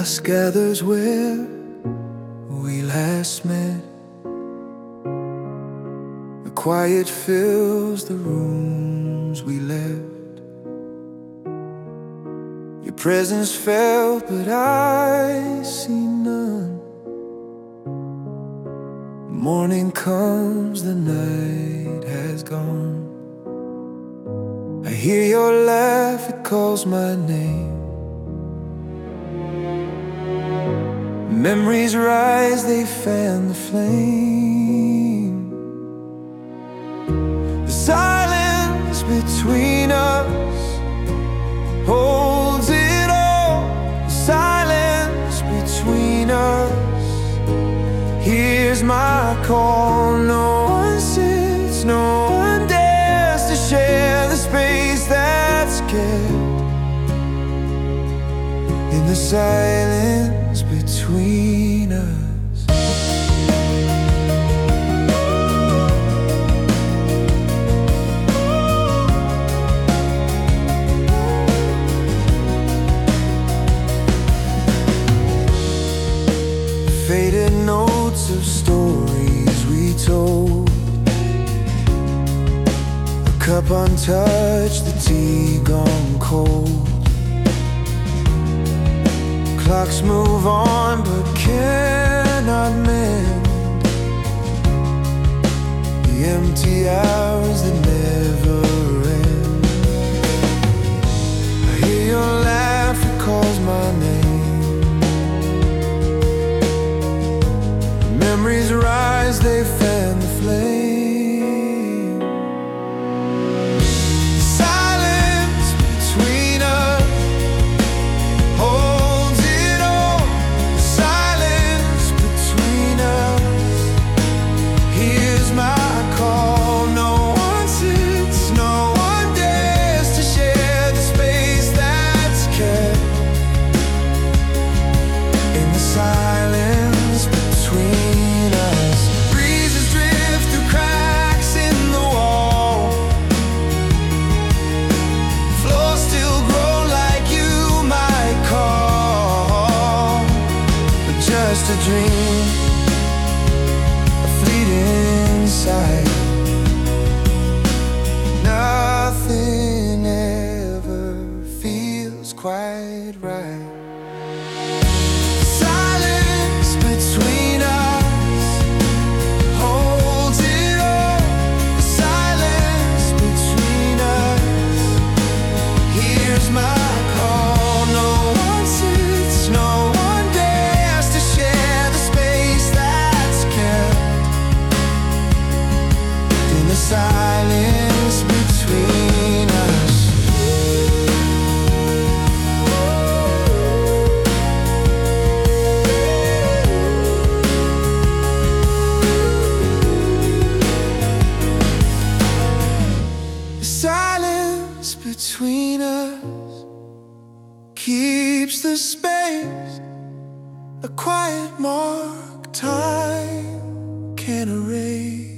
Dusk gathers where we last met. The quiet fills the rooms we left. Your presence felt, but I see none. Morning comes, the night has gone. I hear your laugh, it calls my name. Memories rise, they fan the flame. The silence between us holds it all. The silence between us hears my call. No one sits, no one dares to share the space that's kept in the silence between us. Faded notes of stories we told, a cup untouched, the tea gone cold. Clocks move on but cannot mend the empty hours that never end. I hear your laugh, it calls my name. Memories rise, they fan the flame. Silence between us holds it all. Silence between us hears my call. No one sits, no one dares to share the space that's kept in the silence between us. Breezes drift through cracks in the wall. Floors still grow like you might call, but just a dream, a fleeting sight. Nothing ever feels quite right. Silence between us holds it all. The silence between us hears my call. No one sits, no one dares to share the space that's kept in the silence between us. The silence between us keeps the space, a quiet mark time can erase.